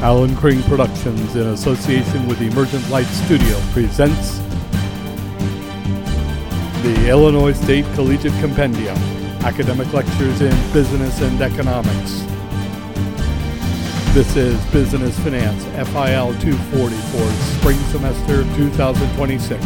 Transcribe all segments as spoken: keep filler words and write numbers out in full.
Alan Crane Productions, in association with the Emergent Light Studio, presents the Illinois State Collegiate Compendium, academic lectures in business and economics. This is Business Finance, F I L two forty for spring semester two thousand twenty-six.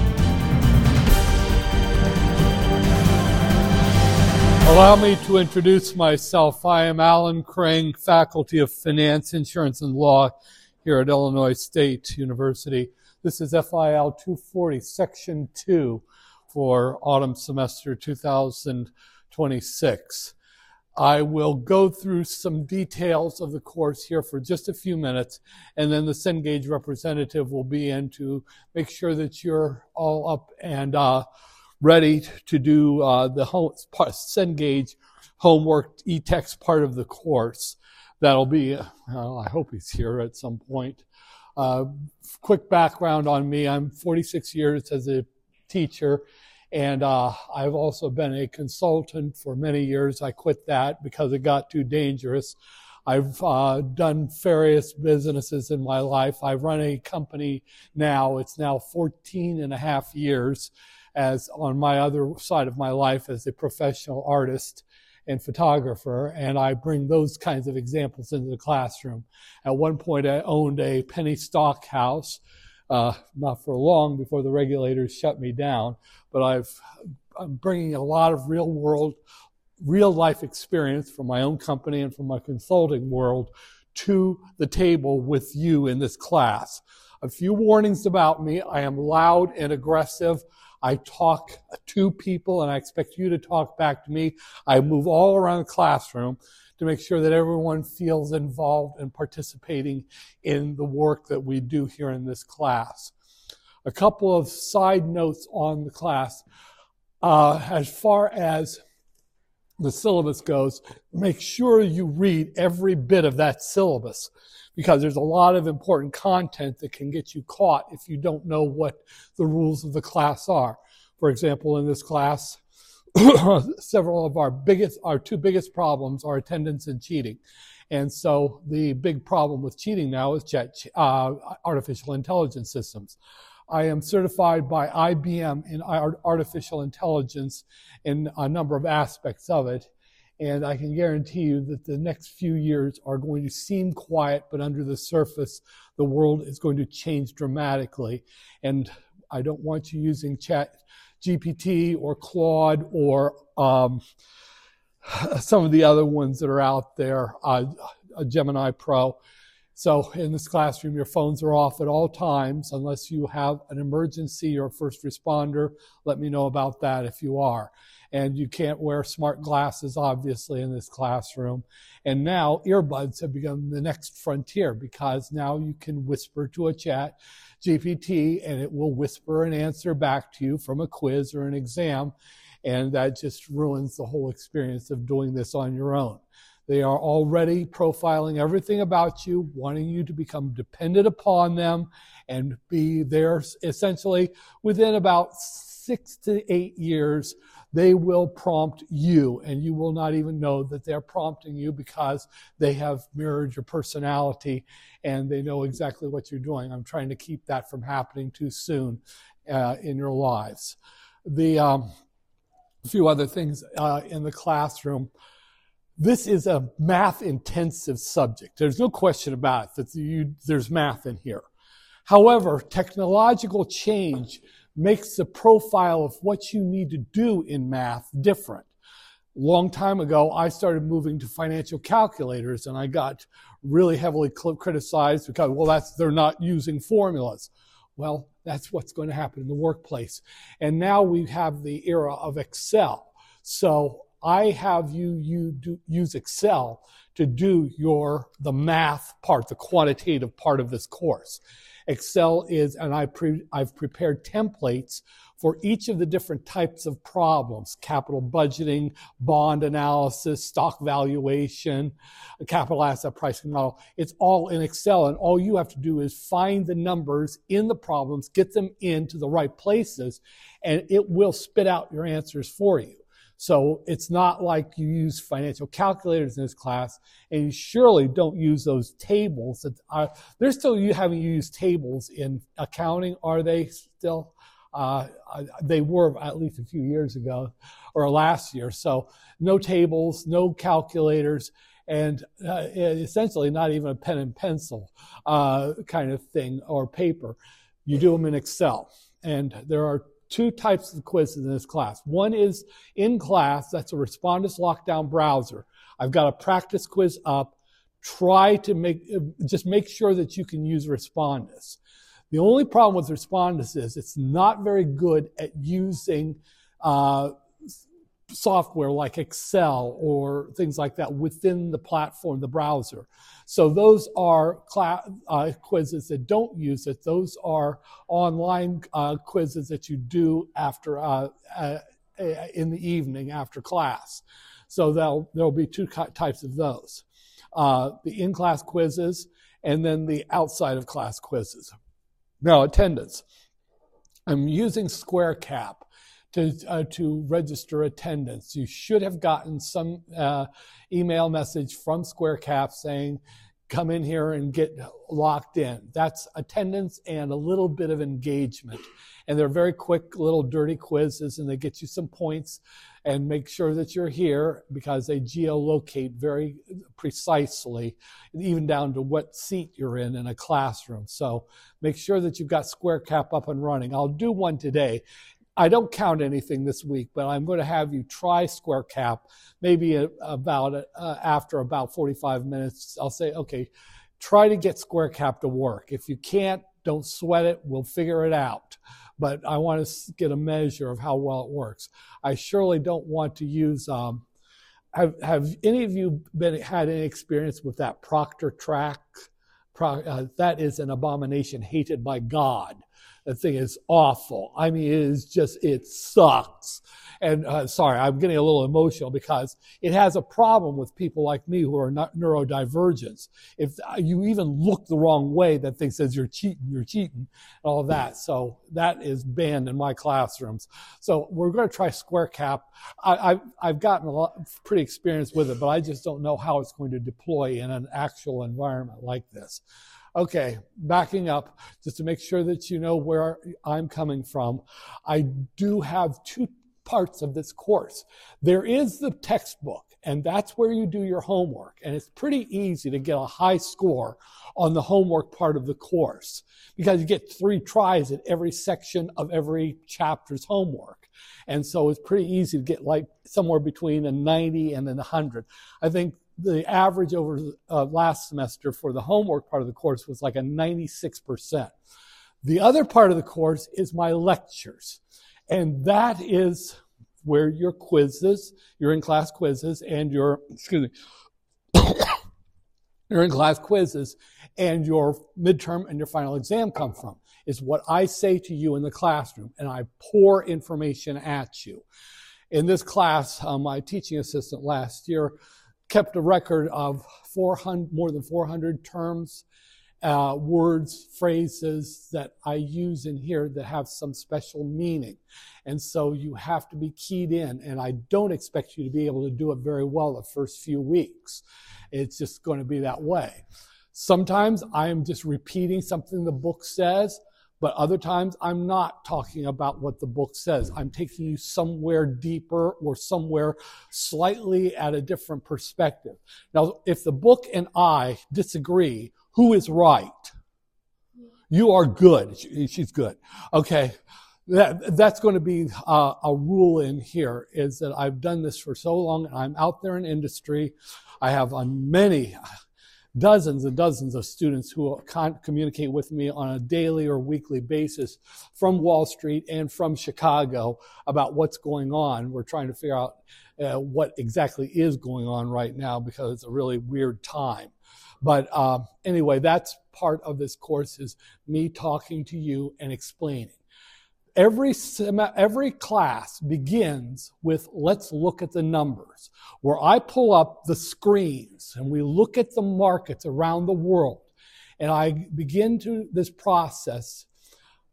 Allow me to introduce myself. I am Alan Crane, Faculty of Finance, Insurance, and Law here at Illinois State University. This is F I L two forty, Section two for autumn semester two thousand twenty-six. I will go through some details of the course here for just a few minutes, and then the Cengage representative will be in to make sure that you're all up and uh, ready to do uh, the home, Cengage homework e-text part of the course. That'll be, uh, I hope he's here at some point. Uh, quick background on me. I'm forty-six years as a teacher, and uh, I've also been a consultant for many years. I quit that because it got too dangerous. I've uh, done various businesses in my life. I run a company now. It's now fourteen and a half years as on my other side of my life as a professional artist and photographer, and I bring those kinds of examples into the classroom. At one point, I owned a penny stock house, uh, not for long before the regulators shut me down, but I've, I'm bringing a lot of real world, real life experience from my own company and from my consulting world to the table with you in this class. A few warnings about me. I am loud and aggressive. I talk to people, and I expect you to talk back to me. I move all around the classroom to make sure that everyone feels involved and participating in the work that we do here in this class. A couple of side notes on the class. Uh, as far as the syllabus goes, make sure you read every bit of that syllabus, because there's a lot of important content that can get you caught if you don't know what the rules of the class are. For example, in this class, several of our biggest, our two biggest problems are attendance and cheating. And so the big problem with cheating now is chat, uh, artificial intelligence systems. I am certified by I B M in artificial intelligence in a number of aspects of it. And I can guarantee you that the next few years are going to seem quiet, but under the surface, the world is going to change dramatically. And I don't want you using Chat G P T or Claude or um, some of the other ones that are out there, uh, Gemini Pro. So in this classroom, your phones are off at all times unless you have an emergency or first responder. Let me know about that if you are. And you can't wear smart glasses, obviously, in this classroom. And now earbuds have become the next frontier, because now you can whisper to a Chat G P T and it will whisper an answer back to you from a quiz or an exam. And that just ruins the whole experience of doing this on your own. They are already profiling everything about you, wanting you to become dependent upon them and be there essentially within about six to eight years. They will prompt you, and you will not even know that they're prompting you, because they have mirrored your personality and they know exactly what you're doing. I'm trying to keep that from happening too soon uh, in your lives. The um, a few other things uh, in the classroom. This is a math-intensive subject. There's no question about it that you, there's math in here. However, technological change makes the profile of what you need to do in math different. Long time ago, I started moving to financial calculators, and I got really heavily criticized because, well, that's they're not using formulas. Well, that's what's going to happen in the workplace. And now we have the era of Excel. So I have you, you do, use Excel to do your the math part, the quantitative part of this course. Excel is, and I pre, I've prepared templates for each of the different types of problems: capital budgeting, bond analysis, stock valuation, a capital asset pricing model. It's all in Excel, and all you have to do is find the numbers in the problems, get them into the right places, and it will spit out your answers for you. So it's not like you use financial calculators in this class, and you surely don't use those tables. That are, they're still you having used tables in accounting, are they still? Uh, they were at least a few years ago or last year. So no tables, no calculators, and uh, essentially not even a pen and pencil uh, kind of thing or paper. You do them in Excel. And there are two types of quizzes in this class. One is in class, that's a Respondus lockdown browser. I've got a practice quiz up. Try to make, just make sure that you can use Respondus. The only problem with Respondus is it's not very good at using uh, software like Excel or things like that within the platform, the browser. So those are class, uh, quizzes that don't use it. Those are online uh, quizzes that you do after uh, uh, in the evening after class. So there'll, there'll be two types of those. Uh, the in-class quizzes and then the outside of class quizzes. Now, attendance. I'm using SquareCap to uh, to register attendance. You should have gotten some uh, email message from SquareCap saying, come in here and get locked in. That's attendance and a little bit of engagement. And they're very quick little dirty quizzes, and they get you some points and make sure that you're here because they geolocate very precisely, even down to what seat you're in in a classroom. So make sure that you've got SquareCap up and running. I'll do one today. I don't count anything this week, but I'm going to have you try SquareCap maybe about uh, after about forty-five minutes. I'll say, okay, try to get SquareCap to work. If you can't, don't sweat it. We'll figure it out. But I want to get a measure of how well it works. I surely don't want to use, um, have, have any of you been had any experience with that Proctor Track? Pro, uh, that is an abomination hated by God. That thing is awful. I mean, it is just, it sucks. And uh, sorry, I'm getting a little emotional because it has a problem with people like me who are not neurodivergents. If you even look the wrong way, that thing says you're cheating, you're cheating, and all of that. So that is banned in my classrooms. So we're going to try SquareCap. I, I've, I've gotten a lot, pretty experienced with it, but I just don't know how it's going to deploy in an actual environment like this. Okay, backing up, just to make sure that you know where I'm coming from, I do have two parts of this course. There is the textbook, and that's where you do your homework. And it's pretty easy to get a high score on the homework part of the course because you get three tries at every section of every chapter's homework. And so it's pretty easy to get like somewhere between a ninety and a one hundred. I think the average over uh, last semester for the homework part of the course was like a ninety-six percent. The other part of the course is my lectures. And that is where your quizzes, your in-class quizzes and your, excuse me, your in-class quizzes and your midterm and your final exam come from, is what I say to you in the classroom, and I pour information at you. In this class, uh, my teaching assistant last year kept a record of four hundred, more than four hundred terms, uh, words, phrases that I use in here that have some special meaning. And so you have to be keyed in, and I don't expect you to be able to do it very well the first few weeks. It's just going to be that way. Sometimes I am just repeating something the book says, but other times I'm not talking about what the book says. I'm taking you somewhere deeper or somewhere slightly at a different perspective. Now, if the book and I disagree, who is right? You are good. She's good. Okay. That, that's going to be uh, a rule in here, is that I've done this for so long, and I'm out there in industry. I have on many dozens and dozens of students who con- communicate with me on a daily or weekly basis from Wall Street and from Chicago about what's going on. We're trying to figure out uh, what exactly is going on right now because it's a really weird time. But uh, anyway, that's part of this course, is me talking to you and explaining. Every sem- every class begins with, let's look at the numbers, where I pull up the screens and we look at the markets around the world. And I begin to this process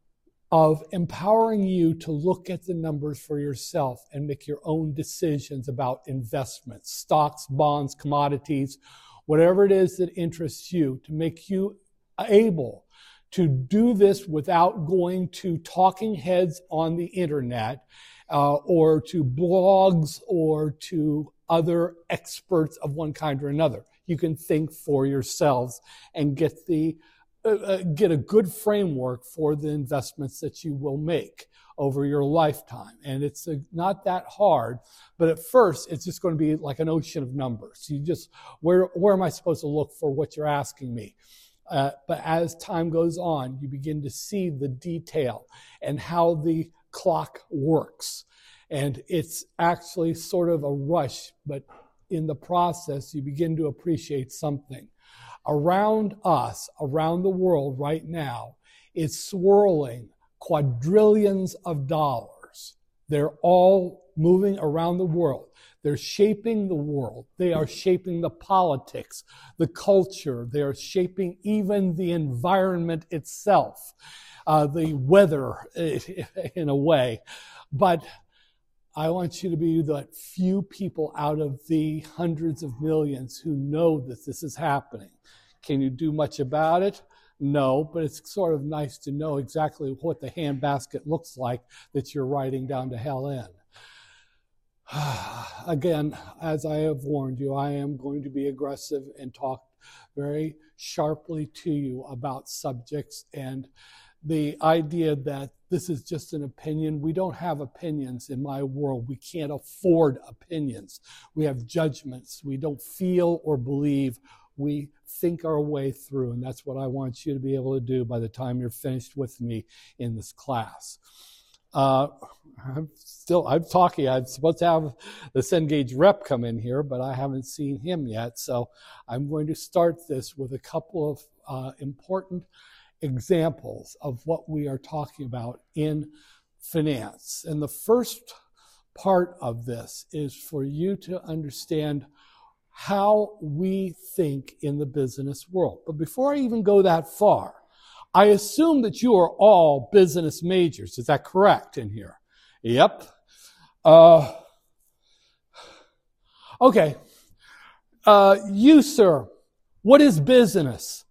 of empowering you to look at the numbers for yourself and make your own decisions about investments, stocks, bonds, commodities, whatever it is that interests you, to make you able to do this without going to talking heads on the internet uh, or to blogs or to other experts of one kind or another. You can think for yourselves and get the uh, get a good framework for the investments that you will make over your lifetime. And it's uh, not that hard, but at first it's just going to be like an ocean of numbers. You just, where where am I supposed to look for what you're asking me? Uh, but as time goes on, you begin to see the detail and how the clock works. And it's actually sort of a rush, but in the process, you begin to appreciate something. Around us, around the world right now, it's swirling quadrillions of dollars. They're all moving around the world. They're shaping the world. They are shaping the politics, the culture. They are shaping even the environment itself, uh, the weather in a way. But I want you to be that few people out of the hundreds of millions who know that this is happening. Can you do much about it? No, but it's sort of nice to know exactly what the handbasket looks like that you're riding down to hell in. Again, as I have warned you, I am going to be aggressive and talk very sharply to you about subjects and the idea that this is just an opinion. We don't have opinions in my world. We can't afford opinions. We have judgments. We don't feel or believe. We think our way through, and that's what I want you to be able to do by the time you're finished with me in this class. Uh, I'm still, I'm talking. I'm supposed to have the Cengage rep come in here, but I haven't seen him yet. So I'm going to start this with a couple of uh, important examples of what we are talking about in finance. And the first part of this is for you to understand how we think in the business world. But before I even go that far, I assume that you are all business majors. Is that correct in here? Yep. Uh, okay. Uh, you, sir, what is business?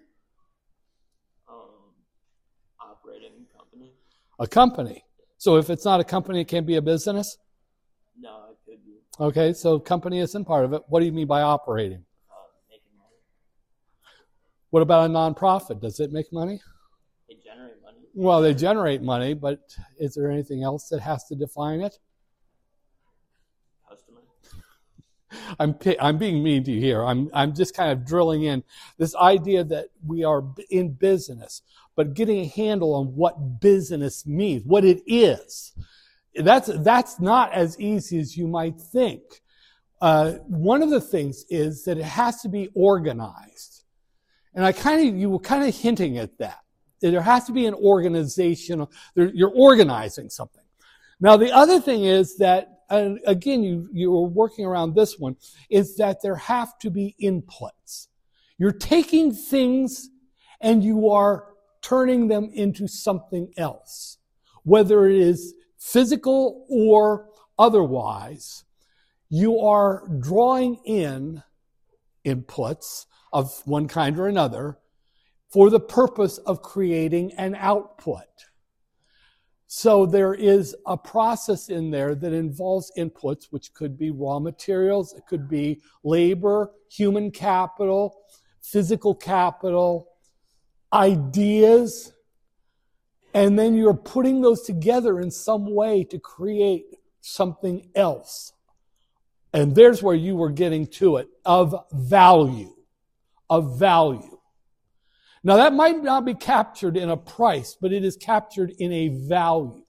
Um, operating company. A company. So if it's not a company, it can't be a business? No, it could be. Okay, so company isn't part of it. What do you mean by operating? Uh, making money. What about a nonprofit? Does it make money? They generate money. Well, they generate money, but is there anything else that has to define it? Customer. I'm I'm being mean to you here. I'm I'm just kind of drilling in this idea that we are in business, but getting a handle on what business means, what it is. That's that's not as easy as you might think. Uh, one of the things is that it has to be organized, and I kind of you were kind of hinting at that. There has to be an organization. You're organizing something. Now, the other thing is that, and again, you you were working around this one, is that there have to be inputs. You're taking things and you are turning them into something else, whether it is physical or otherwise. You are drawing in inputs of one kind or another for the purpose of creating an output. So there is a process in there that involves inputs, which could be raw materials, it could be labor, human capital, physical capital, ideas, and then you're putting those together in some way to create something else. And there's where you were getting to it, of value, of value. Now that might not be captured in a price, but it is captured in a value.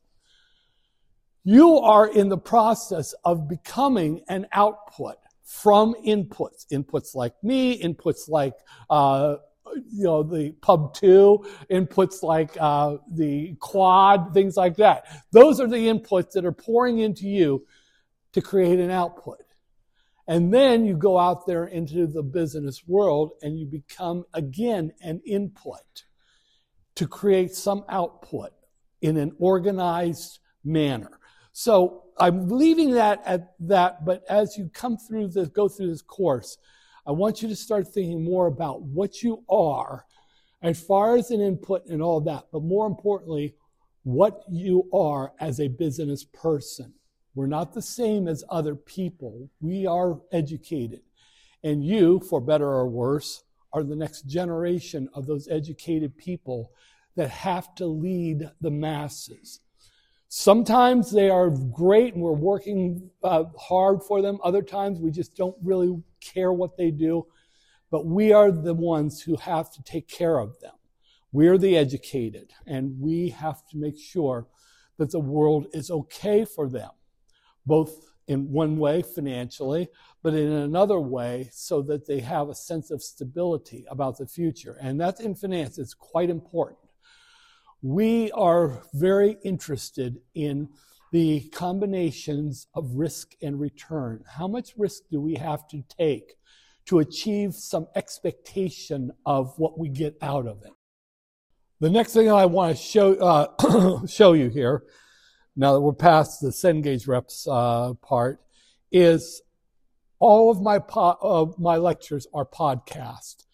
You are in the process of becoming an output from inputs. Inputs like me, inputs like, uh, you know, the Pub two, inputs like uh, the Quad, things like that. Those are the inputs that are pouring into you to create an output. And then you go out there into the business world and you become, again, an input to create some output in an organized manner. So I'm leaving that at that, but as you come through this, go through this course, I want you to start thinking more about what you are as far as an input and all that, but more importantly, what you are as a business person. We're not the same as other people. We are educated. And you, for better or worse, are the next generation of those educated people that have to lead the masses. Sometimes they are great and we're working uh, hard for them. Other times we just don't really care what they do. But we are the ones who have to take care of them. We're the educated, and we have to make sure that the world is okay for them, both in one way financially, but in another way so that they have a sense of stability about the future. And that's in finance. It's quite important. We are very interested in the combinations of risk and return. How much risk do we have to take to achieve some expectation of what we get out of it? The next thing I want to show uh, show you here, now that we're past the Cengage Reps uh, part, is all of my po- uh, my lectures are podcast.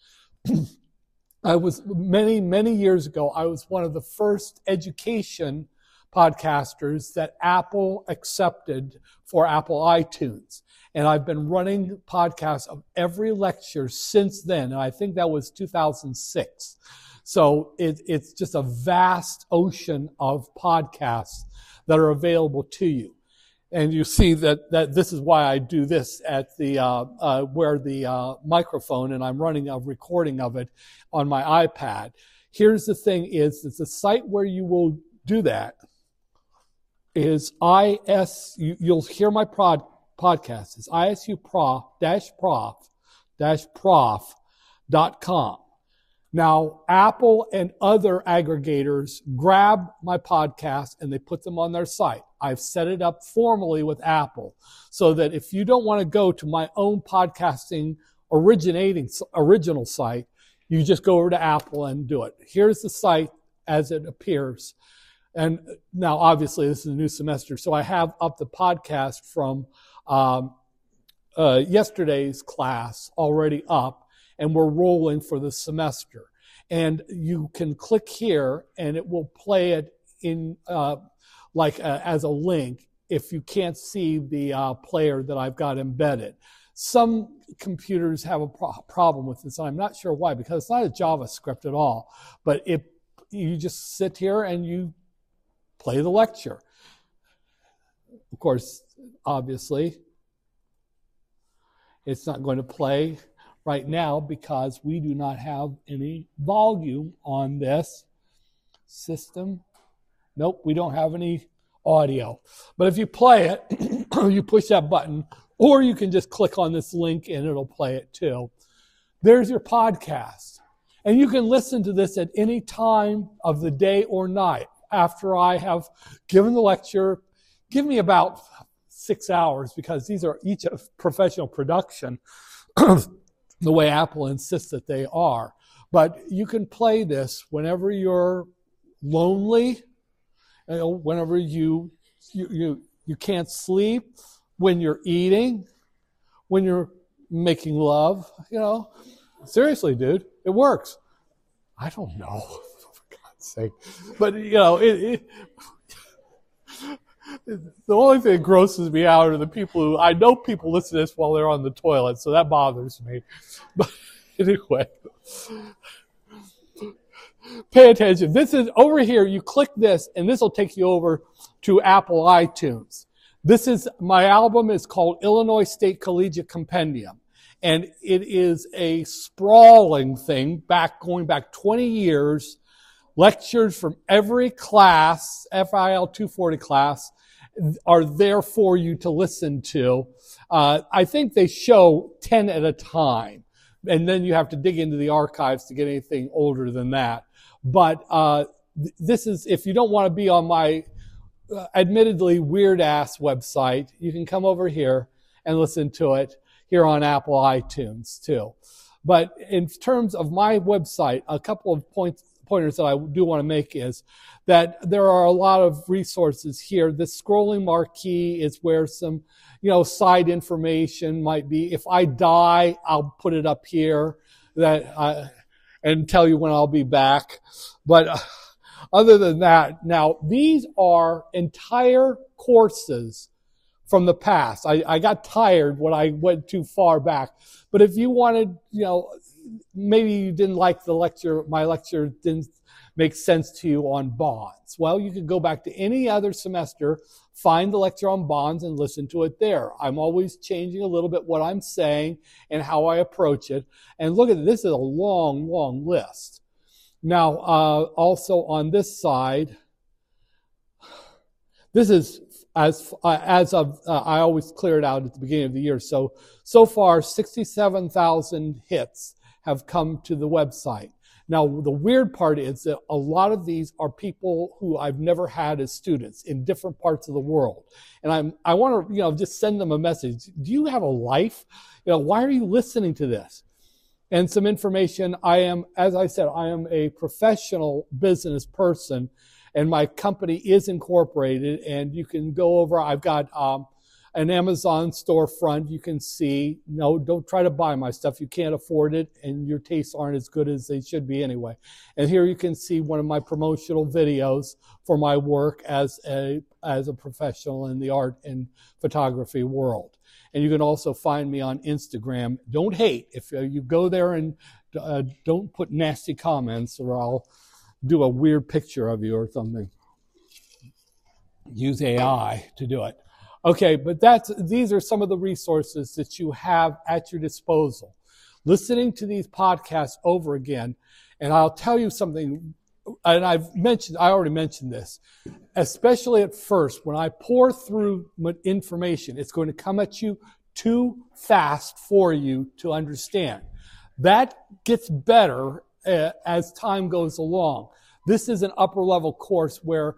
I was, many, many years ago, I was one of the first education podcasters that Apple accepted for Apple iTunes. And I've been running podcasts of every lecture since then. And I think that was two thousand six. So it, it's just a vast ocean of podcasts that are available to you. And you see that, that this is why I do this at the, uh, uh, where the, uh, microphone, and I'm running a recording of it on my iPad. Here's the thing is, it's a site where you will do that is I S, you, you'll hear my prod, podcast. It's isuprof dash prof dash prof dot com. Now, Apple and other aggregators grab my podcast and they put them on their site. I've set it up formally with Apple so that if you don't want to go to my own podcasting originating original site, you just go over to Apple and do it. Here's the site as it appears. And now, obviously, this is a new semester, so I have up the podcast from um, uh, yesterday's class already up, and we're rolling for the semester. And you can click here, and it will play it in uh, like a, as a link if you can't see the uh, player that I've got embedded. Some computers have a pro- problem with this, and I'm not sure why, because it's not a JavaScript at all. But it, you just sit here and you play the lecture. Of course, obviously, it's not going to play right now because we do not have any volume on this system. Nope, we don't have any audio. But if you play it, you push that button, or you can just click on this link and it'll play it too. There's your podcast. And you can listen to this at any time of the day or night. After I have given the lecture, give me about six hours because these are each a professional production the way Apple insists that they are. But you can play this whenever you're lonely, you know, whenever you, you you you can't sleep, when you're eating, when you're making love, you know. Seriously, dude, it works. I don't know, for God's sake. But, you know, it, it, the only thing that grosses me out are the people who, I know people listen to this while they're on the toilet, so that bothers me. But anyway, pay attention. This is over here. You click this, and this will take you over to Apple iTunes. This is, my album is called Illinois State Collegiate Compendium. And it is a sprawling thing, back going back twenty years, lectures from every class, F I L two forty class, are there for you to listen to. Uh, I think they show ten at a time, and then you have to dig into the archives to get anything older than that. But uh, th- this is, if you don't want to be on my uh, admittedly weird-ass website, you can come over here and listen to it here on Apple iTunes too. But in terms of my website, a couple of points pointers that I do want to make is that there are a lot of resources here. The scrolling marquee is where some, you know, side information might be. If I die, I'll put it up here that I, and tell you when I'll be back. But uh, other than that, now these are entire courses from the past. I, I got tired when I went too far back. But if you wanted, you know, maybe you didn't like the lecture, my lecture didn't make sense to you on bonds. Well, you could go back to any other semester, find the lecture on bonds and listen to it there. I'm always changing a little bit what I'm saying and how I approach it. And look at it, this is a long, long list. Now, uh, also on this side, this is As uh, as of, uh, I always clear it out at the beginning of the year. So, so far, sixty-seven thousand hits have come to the website. Now, the weird part is that a lot of these are people who I've never had as students in different parts of the world. And I'm, I want to, you know, just send them a message. Do you have a life? You know, why are you listening to this? And some information. I am, as I said, I am a professional business person. And my company is incorporated, and you can go over. I've got um, an Amazon storefront. You can see, no, don't try to buy my stuff. You can't afford it, and your tastes aren't as good as they should be anyway. And here you can see one of my promotional videos for my work as a as a professional in the art and photography world. And you can also find me on Instagram. Don't hate. If you go there and uh, don't put nasty comments, or I'll do a weird picture of you or something. Use A I to do it. Okay, but that's these are some of the resources that you have at your disposal. Listening to these podcasts over again, and I'll tell you something, and I've mentioned, I already mentioned this, especially at first, when I pour through information, it's going to come at you too fast for you to understand. That gets better Uh, as time goes along. This is an upper level course where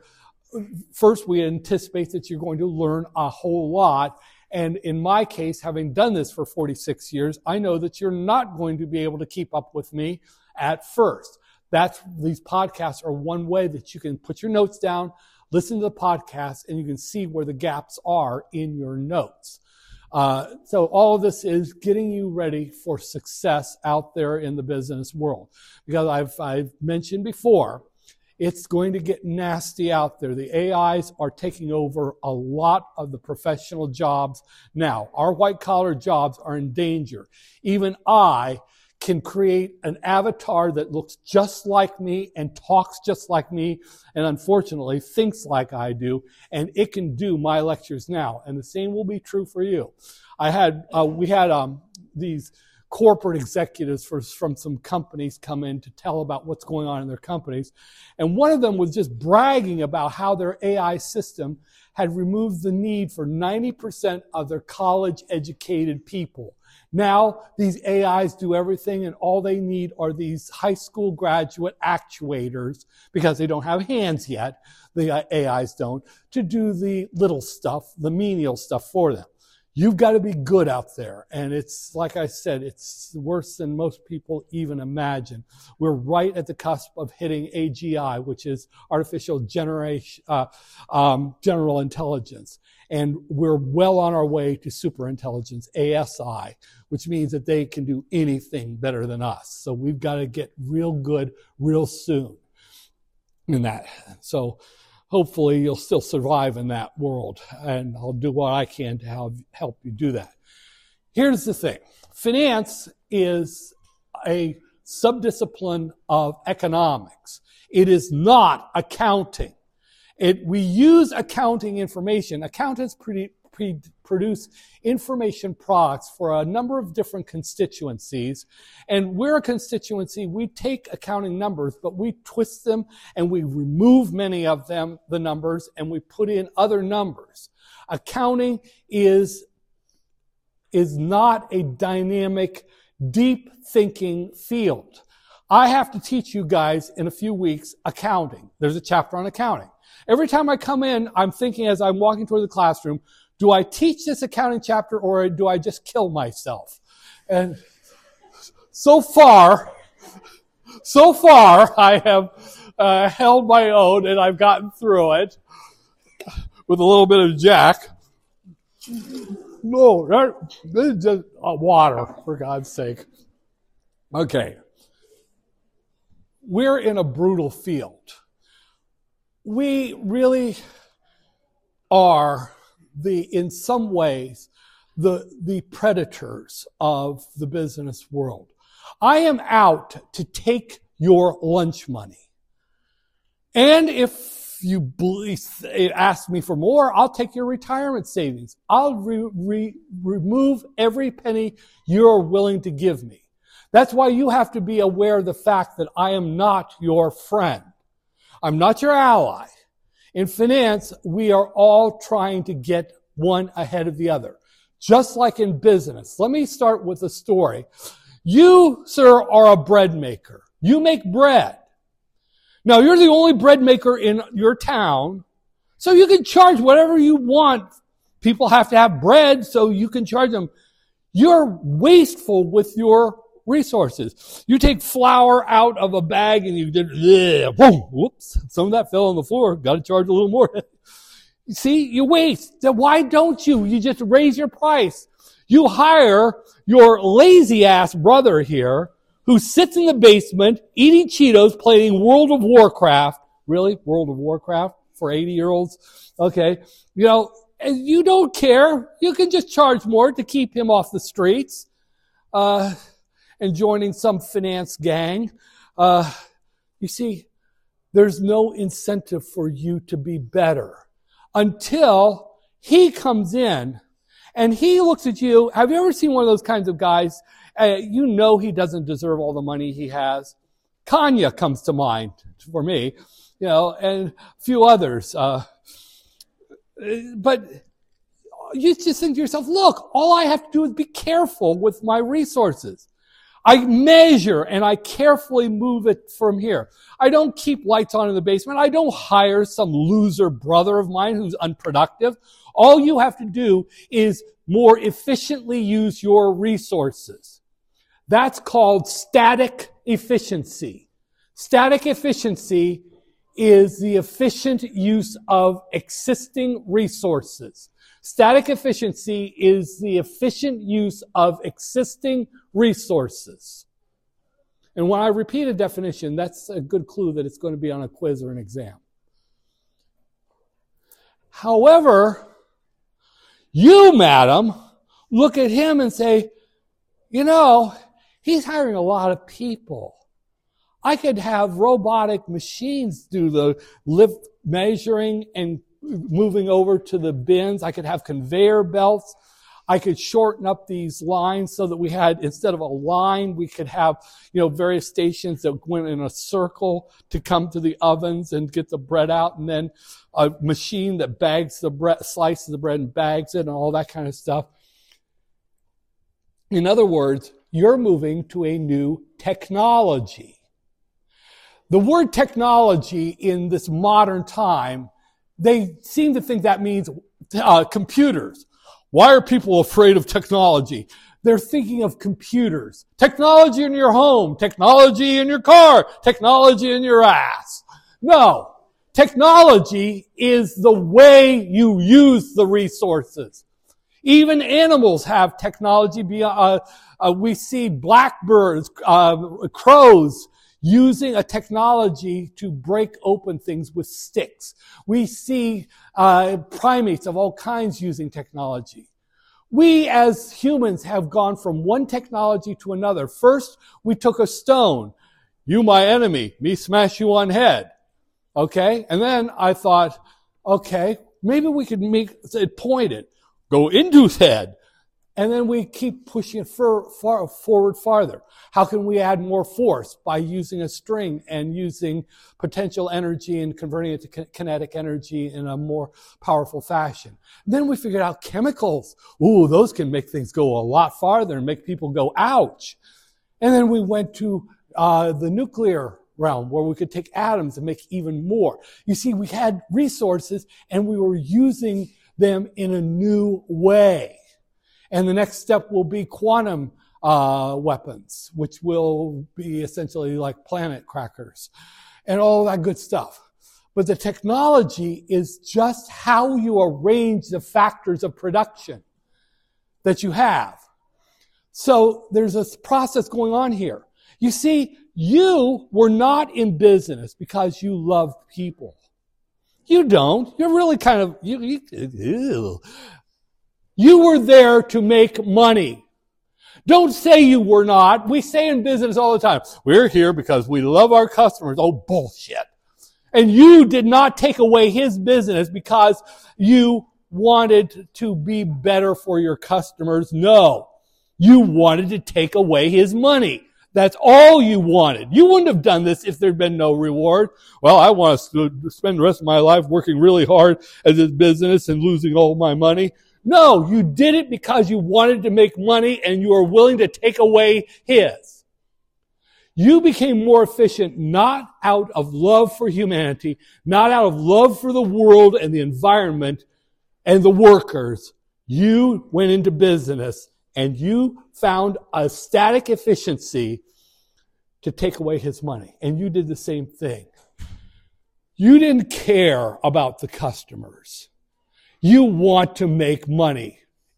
first we anticipate that you're going to learn a whole lot. And in my case, having done this for forty-six years, I know that you're not going to be able to keep up with me at first. That's, these podcasts are one way that you can put your notes down, listen to the podcast, and you can see where the gaps are in your notes. Uh, so all of this is getting you ready for success out there in the business world. Because I've, I've mentioned before, it's going to get nasty out there. The A Is are taking over a lot of the professional jobs now. Our white-collar jobs are in danger. Even I can create an avatar that looks just like me and talks just like me and unfortunately thinks like I do, and it can do my lectures now. And the same will be true for you. I had, uh, we had um, these corporate executives for, from some companies come in to tell about what's going on in their companies. And one of them was just bragging about how their A I system had removed the need for ninety percent of their college-educated people. Now, these A Is do everything, and all they need are these high school graduate actuators, because they don't have hands yet, the A Is don't, to do the little stuff, the menial stuff for them. You've got to be good out there. And it's, like I said, it's worse than most people even imagine. We're right at the cusp of hitting A G I, which is artificial generation, uh, um, general intelligence. And we're well on our way to superintelligence, A S I, which means that they can do anything better than us. So we've got to get real good real soon in that. So hopefully you'll still survive in that world, and I'll do what I can to help, help you do that. Here's the thing. Finance is a subdiscipline of economics. It is not accounting. It, we use accounting information. Accountants pre, pre, produce information products for a number of different constituencies. And we're a constituency. We take accounting numbers, but we twist them and we remove many of them, the numbers, and we put in other numbers. Accounting is, is not a dynamic, deep thinking field. I have to teach you guys in a few weeks accounting. There's a chapter on accounting. Every time I come in, I'm thinking as I'm walking toward the classroom, do I teach this accounting chapter or do I just kill myself? And so far, so far, I have uh, held my own, and I've gotten through it with a little bit of Jack. No, that, this is just uh, water, for God's sake. Okay. We're in a brutal field. We really are the, in some ways, the, the predators of the business world. I am out to take your lunch money. And if you ask me for more, I'll take your retirement savings. I'll re- re- remove every penny you're willing to give me. That's why you have to be aware of the fact that I am not your friend. I'm not your ally. In finance, we are all trying to get one ahead of the other. Just like in business. Let me start with a story. You, sir, are a bread maker. You make bread. Now, you're the only bread maker in your town, so you can charge whatever you want. People have to have bread, so you can charge them. You're wasteful with your resources. You take flour out of a bag and you did, ugh, boom, whoops, some of that fell on the floor. Got to charge a little more. You see, you waste. Why don't you? You just raise your price. You hire your lazy ass brother here who sits in the basement eating Cheetos, playing World of Warcraft. Really? World of Warcraft for eighty year olds? Okay. You know, and you don't care. You can just charge more to keep him off the streets. Uh, and joining some finance gang. Uh, you see, there's no incentive for you to be better until he comes in and he looks at you. Have you ever seen one of those kinds of guys? Uh, you know he doesn't deserve all the money he has. Kanye comes to mind for me, you know, and a few others. Uh, but you just think to yourself, look, all I have to do is be careful with my resources. I measure and I carefully move it from here. I don't keep lights on in the basement. I don't hire some loser brother of mine who's unproductive. All you have to do is more efficiently use your resources. That's called static efficiency. Static efficiency is the efficient use of existing resources. Static efficiency is the efficient use of existing resources. And when I repeat a definition, that's a good clue that it's going to be on a quiz or an exam. However, you, madam, look at him and say, you know, he's hiring a lot of people. I could have robotic machines do the lift measuring and moving over to the bins. I could have conveyor belts. I could shorten up these lines so that we had, instead of a line, we could have, you know, various stations that went in a circle to come to the ovens and get the bread out, and then a machine that bags the bread, slices the bread and bags it and all that kind of stuff. In other words, you're moving to a new technology. The word technology in this modern time, they seem to think that means uh, computers. Why are people afraid of technology? They're thinking of computers. Technology in your home, technology in your car, technology in your ass. No. Technology is the way you use the resources. Even animals have technology. Uh, uh, we see blackbirds, uh, crows, using a technology to break open things with sticks. We see uh, primates of all kinds using technology. We as humans have gone from one technology to another. First, we took a stone. You my enemy, me smash you on head. Okay? And then I thought, okay, maybe we could make it pointed. Go into his head. And then we keep pushing it far, far, forward farther. How can we add more force? By using a string and using potential energy and converting it to kinetic energy in a more powerful fashion. And then we figured out chemicals. Ooh, those can make things go a lot farther and make people go, ouch. And then we went to uh, the nuclear realm where we could take atoms and make even more. You see, we had resources and we were using them in a new way. And the next step will be quantum uh, weapons, which will be essentially like planet crackers. and all that good stuff. But the technology is just how you arrange the factors of production that you have. So there's a process going on here. You see, you were not in business because you love people. You don't. You're really kind of, you, you, ew. You were there to make money. Don't say you were not. We say in business all the time, we're here because we love our customers. Oh, bullshit. And you did not take away his business because you wanted to be better for your customers. No. You wanted to take away his money. That's all you wanted. You wouldn't have done this if there'd been no reward. Well, I want to spend the rest of my life working really hard at this business and losing all my money. No, you did it because you wanted to make money and you were willing to take away his. You became more efficient not out of love for humanity, not out of love for the world and the environment and the workers. You went into business and you found a static efficiency to take away his money. And you did the same thing. You didn't care about the customers. You want to make money.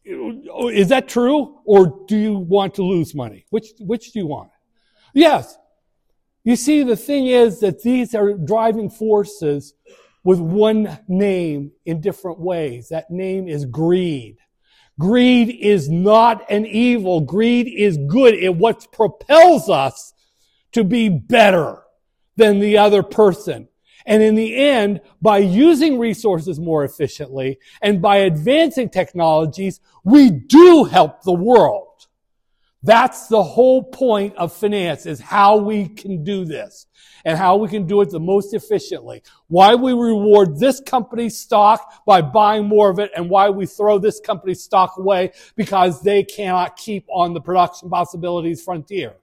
Is that true? Or do you want to lose money? Which, which do you want? Yes. You see, the thing is that these are driving forces with one name in different ways. That name is greed. Greed is not an evil. Greed is good. It what propels us to be better than the other person. And in the end, by using resources more efficiently and by advancing technologies, we do help the world. That's the whole point of finance, is how we can do this and how we can do it the most efficiently. Why we reward this company's stock by buying more of it, and why we throw this company's stock away because they cannot keep on the production possibilities frontier.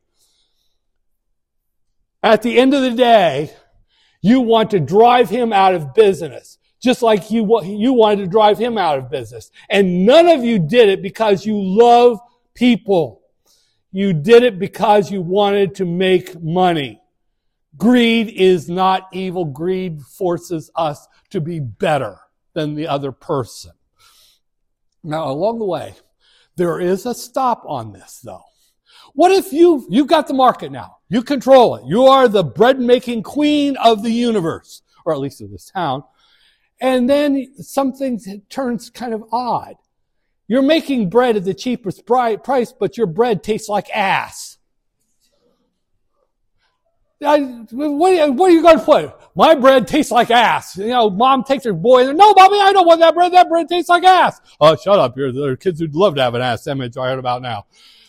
At the end of the day, you want to drive him out of business, just like you, you wanted to drive him out of business. And none of you did it because you love people. You did it because you wanted to make money. Greed is not evil. Greed forces us to be better than the other person. Now, along the way, there is a stop on this, though. What if you, you've got the market now? You control it. You are the bread-making queen of the universe, or at least of this town. And then something turns kind of odd. You're making bread at the cheapest price, but your bread tastes like ass. I, what, are you, what are you going to put? My bread tastes like ass. You know, mom takes her boy and, no, mommy, I don't want that bread. That bread tastes like ass. Oh, shut up. Here, there are kids who'd love to have an ass sandwich I heard about now.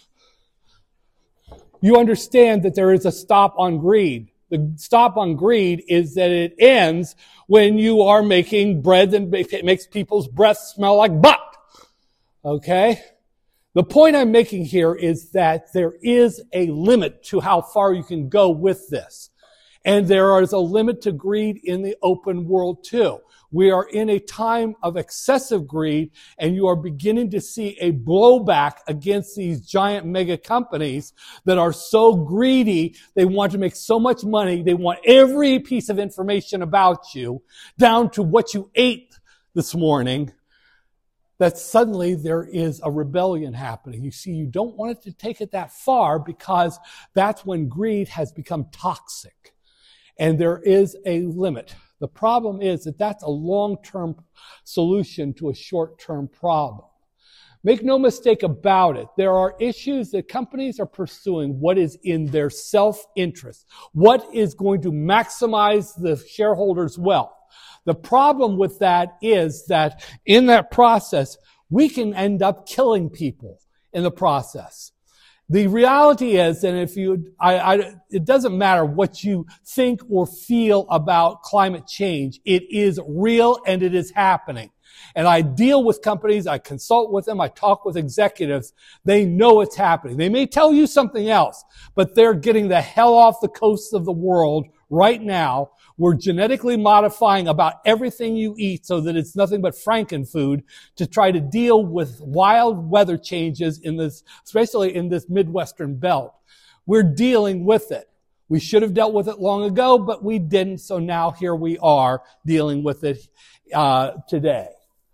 You understand that there is a stop on greed. The stop on greed is that it ends when you are making bread that makes people's breath smell like butt. Okay? The point I'm making here is that there is a limit to how far you can go with this. And there is a limit to greed in the open world too. We are in a time of excessive greed, and you are beginning to see a blowback against these giant mega companies that are so greedy. They want to make so much money. They want every piece of information about you, down to what you ate this morning, that suddenly there is a rebellion happening. You see, you don't want it to take it that far, because that's when greed has become toxic. And there is a limit. The problem is that that's a long-term solution to a short-term problem. Make no mistake about it. There are issues that companies are pursuing what is in their self-interest, what is going to maximize the shareholders' wealth. The problem with that is that in that process, we can end up killing people in the process. The reality is, and if you, I, I, it doesn't matter what you think or feel about climate change, it is real and it is happening. And I deal with companies, I consult with them, I talk with executives. They know it's happening. They may tell you something else, but they're getting the hell off the coast of the world right now. We're genetically modifying about everything you eat so that it's nothing but frankenfood, to try to deal with wild weather changes in this, especially in this Midwestern belt. We're dealing with it. We should have dealt with it long ago, but we didn't, so now here we are dealing with it uh, today.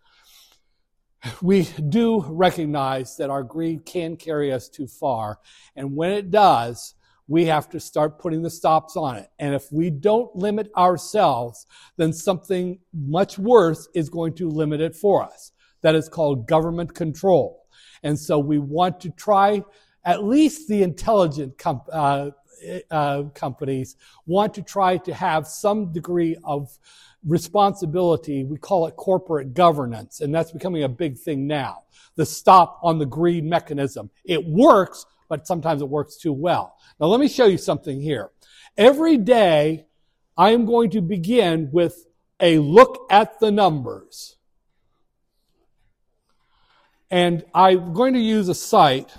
We do recognize that our greed can carry us too far, and when it does, we have to start putting the stops on it. And if we don't limit ourselves, then something much worse is going to limit it for us. That is called government control. And so we want to try, at least the intelligent com- uh, uh, companies want to try to have some degree of responsibility. We call it corporate governance, and that's becoming a big thing now. The stop on the greed mechanism. It works, but sometimes it works too well. Now let me show you something here. Every day, I am going to begin with a look at the numbers. And I'm going to use a site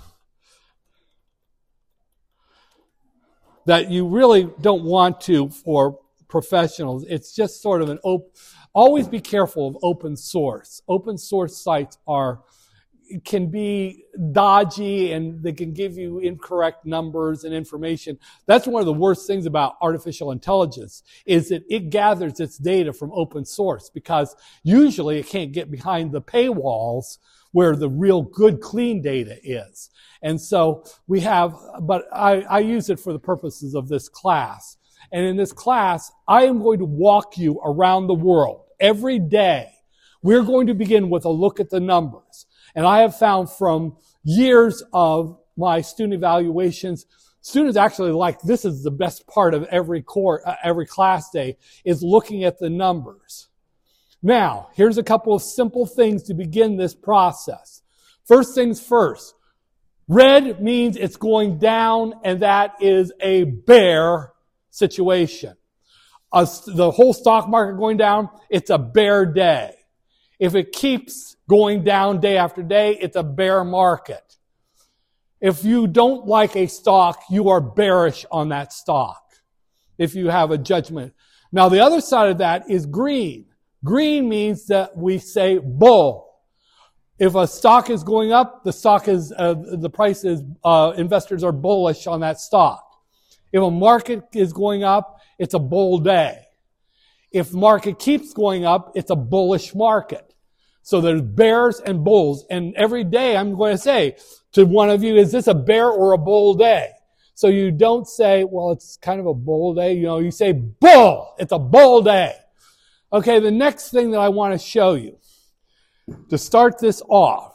that you really don't want to for professionals. It's just sort of an open, always be careful of open source. Open source sites are, can be dodgy and they can give you incorrect numbers and information. That's one of the worst things about artificial intelligence is that it gathers its data from open source because usually it can't get behind the paywalls where the real good clean data is. And so we have, but I, I use it for the purposes of this class. And in this class, I am going to walk you around the world every day. We're going to begin with a look at the numbers. And I have found from years of my student evaluations, students actually like this is the best part of every core, uh, every class day is looking at the numbers. Now, here's a couple of simple things to begin this process. First things first. Red means it's going down, and that is a bear situation. Uh, the whole stock market going down, it's a bear day. If it keeps going down day after day, it's a bear market. If you don't like a stock, you are bearish on that stock. If you have a judgment. Now, the other side of that is green. Green means that we say bull. If a stock is going up, the stock is, uh, the price is, uh, investors are bullish on that stock. If a market is going up, it's a bull day. If the market keeps going up, it's a bullish market. So there's bears and bulls. And every day I'm going to say to one of you, is this a bear or a bull day? So you don't say, well, it's kind of a bull day. You know, you say bull. It's a bull day. Okay, the next thing that I want to show you, to start this off,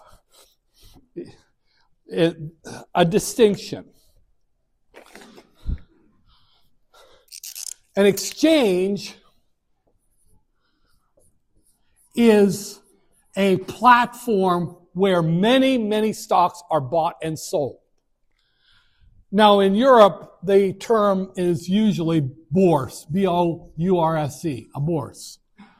it, a distinction. An exchange is a platform where many, many stocks are bought and sold. Now, in Europe, the term is usually bourse, B O U R S E, a bourse.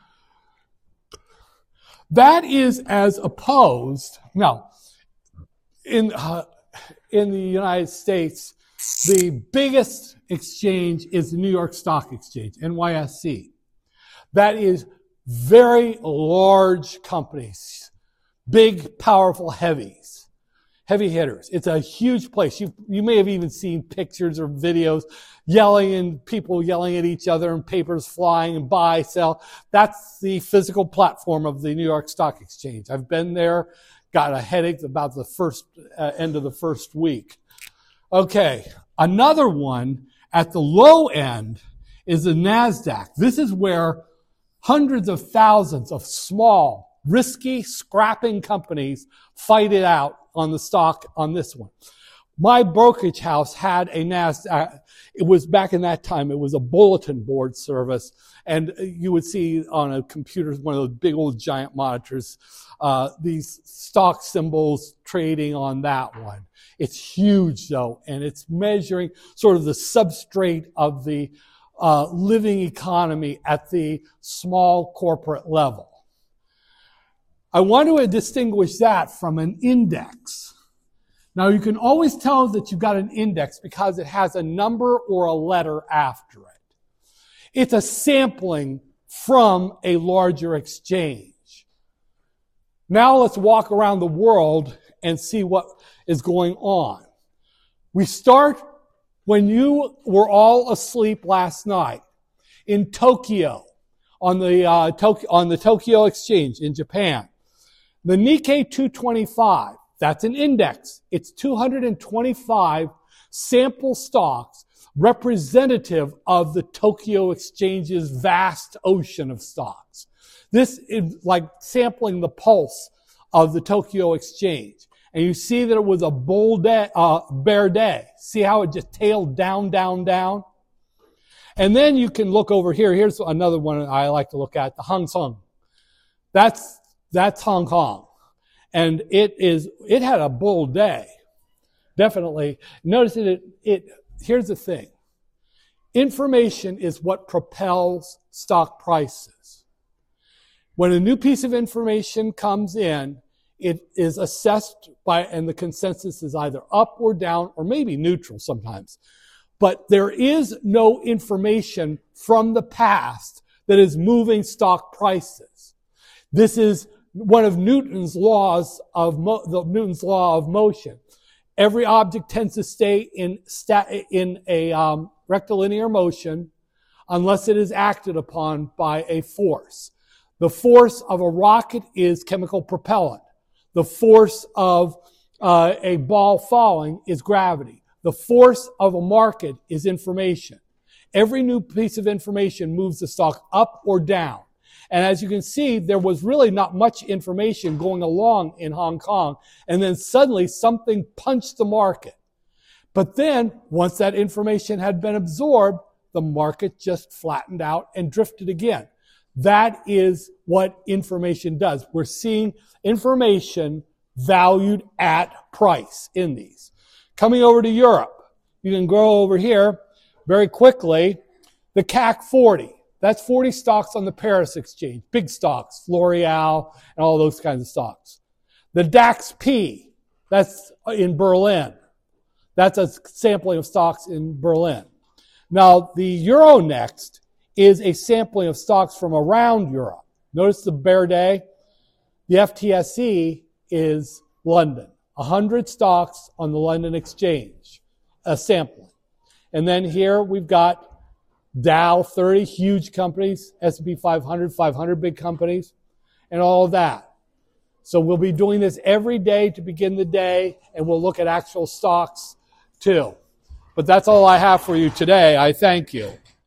That is as opposed, now, in, uh, in the United States, the biggest exchange is the New York Stock Exchange, N Y S E. That is very large companies, big, powerful heavies, heavy hitters. It's a huge place. You, you may have even seen pictures or videos yelling and people yelling at each other and papers flying and buy, sell. That's the physical platform of the New York Stock Exchange. I've been there, got a headache about the first uh, end of the first week. Okay, another one at the low end is the NASDAQ. This is where hundreds of thousands of small, risky, scrapping companies fight it out on the stock on this one. My brokerage house had a NASDAQ. It was back in that time, it was a bulletin board service. And you would see on a computer, one of those big old giant monitors, uh, these stock symbols trading on that one. It's huge though, and it's measuring sort of the substrate of the uh, living economy at the small corporate level. I want to distinguish that from an index. Now, you can always tell that you've got an index because it has a number or a letter after it. It's a sampling from a larger exchange. Now let's walk around the world and see what is going on. We start when you were all asleep last night in Tokyo, on the, uh, Tok- on the Tokyo Exchange in Japan, the Nikkei two twenty-five, that's an index. It's two hundred twenty-five sample stocks representative of the Tokyo Exchange's vast ocean of stocks. This is like sampling the pulse of the Tokyo Exchange. And you see that it was a bull day, uh, bear day. See how it just tailed down, down, down? And then you can look over here. Here's another one I like to look at, the Hang Seng. That's, that's Hong Kong. And it is, it had a bull day. Definitely. Notice that it, it, here's the thing. Information is what propels stock prices. When a new piece of information comes in, it is assessed by, and the consensus is either up or down, or maybe neutral sometimes. But there is no information from the past that is moving stock prices. This is one of Newton's laws of mo- the Newton's law of motion. Every object tends to stay in sta- in a um, rectilinear motion unless it is acted upon by a force. The force of a rocket is chemical propellant. The force of uh, a ball falling is gravity. The force of a market is information. Every new piece of information moves the stock up or down. And as you can see, there was really not much information going along in Hong Kong. And then suddenly something punched the market. But then, once that information had been absorbed, the market just flattened out and drifted again. That is what information does. We're seeing information valued at price in these. Coming over to Europe, you can go over here very quickly. The C A C forty. That's forty stocks on the Paris exchange. Big stocks, L'Oreal, and all those kinds of stocks. The DAX P, that's in Berlin. That's a sampling of stocks in Berlin. Now, the Euronext is a sampling of stocks from around Europe. Notice the bear day. The F T S E is London. one hundred stocks on the London exchange, a sampling. And then here we've got Dow, thirty huge companies, S and P five hundred, five hundred big companies, and all of that. So we'll be doing this every day to begin the day, and we'll look at actual stocks too. But that's all I have for you today. I thank you.